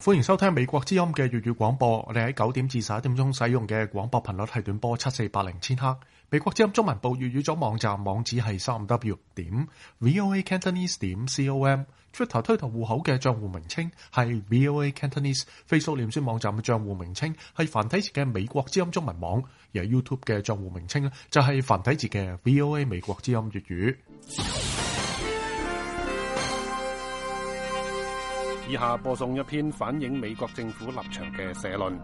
歡迎收聽美國之音嘅粵語廣播。我哋喺9點至11點鐘使用嘅廣播頻率係短波7480千赫。美國之音中文部粵語組網站網址係 3w.voacantonese.com。Twitter 推特戶口嘅賬戶名稱係 VOA Cantonese。Facebook 臉書網站嘅賬戶名稱係繁體字嘅美國之音中文網。而 YouTube 嘅賬戶名稱就係繁體字嘅 VOA 美國之音粵語。 以下播送一篇反映美國政府立場嘅社論。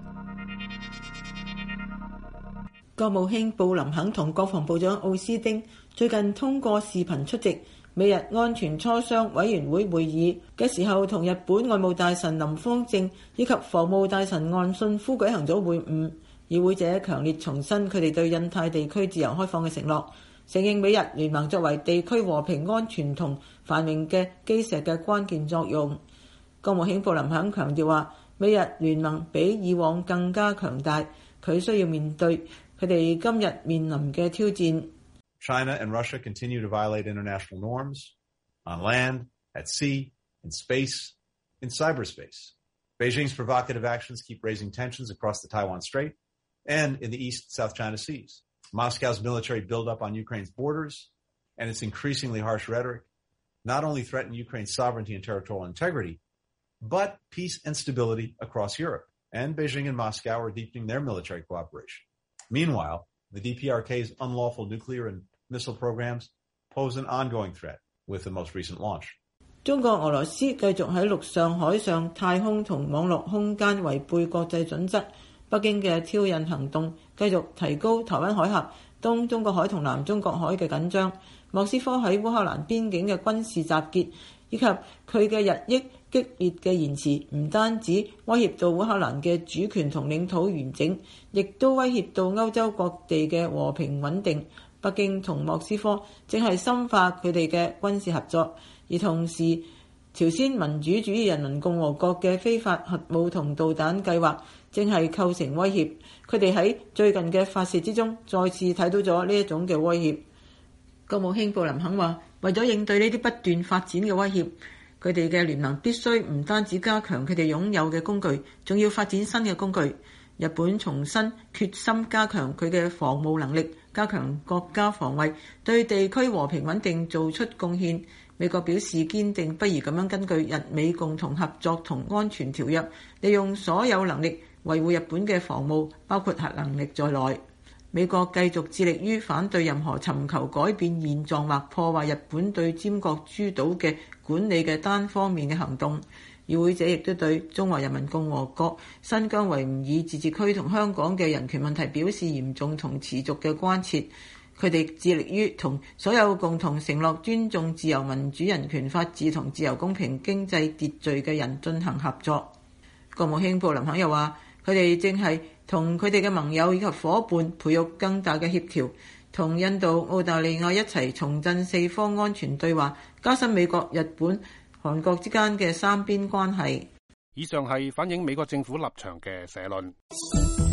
國務卿布林肯同國防部長奧斯汀最近通過視頻出席美日安全磋商委員會會議嘅時候，同日本外務大臣林芳正以及防務大臣岸信夫舉行咗會晤。與會者強烈重申佢哋對印太地區自由開放嘅承諾，承認美日聯盟作為地區和平安全同繁榮嘅基石嘅關鍵作用。國務卿布林肯強調話，美日聯盟比以往更加強大，佢需要面對佢哋今日面臨嘅挑戰。 China and Russia continue to violate international norms on land, at sea, in space, in cyberspace. Beijing's provocative actions keep raising tensions across the Taiwan Strait and in the East South China Seas. Moscow's military buildup on Ukraine's borders and its increasingly harsh rhetoric not only threaten Ukraine's sovereignty and territorial integrity, but peace and stability across Europe. And Beijing and Moscow are deepening their military cooperation. Meanwhile, the DPRK's unlawful nuclear and missile programs pose an ongoing threat with the most recent launch. 中國、俄羅斯繼續喺陸上、海上、太空同網絡空間違背國際準則。北京嘅挑釁行動繼續提高台灣海峽、東中國海同南中國海嘅緊張。莫斯科喺烏克蘭邊境嘅軍事集結以及佢嘅日益激烈嘅言辭，唔單止威脅到烏克蘭嘅主權同領土完整，亦都威脅到歐洲各地嘅和平穩定。北京同莫斯科正係深化佢哋嘅軍事合作，而同時朝鮮民主主義人民共和國嘅非法核武同導彈計劃正係構成威脅。佢哋喺最近嘅發射之中再次睇到咗呢一種嘅威脅。國務卿布林肯話，為咗應對呢啲不斷發展嘅威脅，佢哋嘅聯盟必須唔單止加強佢哋擁有嘅工具，仲要發展新嘅工具。日本重申決心加強佢嘅防務能力，加強國家防衛，對地區和平穩定做出貢獻。美國表示堅定不移咁樣根據日美共同合作同安全條約，利用所有能力維護日本嘅防務，包括核能力在內。美國繼續致力於反對任何尋求改變現狀或破壞日本對尖閣諸島嘅管理嘅單方面嘅行動。與會者亦都對中華人民共和國新疆維吾爾自治區同香港嘅人權問題表示嚴重同持續嘅關切。佢哋致力於同所有共同承諾尊重自由民主人權法治同自由公平經濟秩序嘅人進行合作。國務卿布林肯又話，佢哋正係同佢哋嘅盟友以及夥伴培育更大嘅協調，同印度、澳大利亞一齊重振四方安全對話，加深美國、日本、韓國之間嘅三邊關係。 以上係反映美國政府立場嘅社論。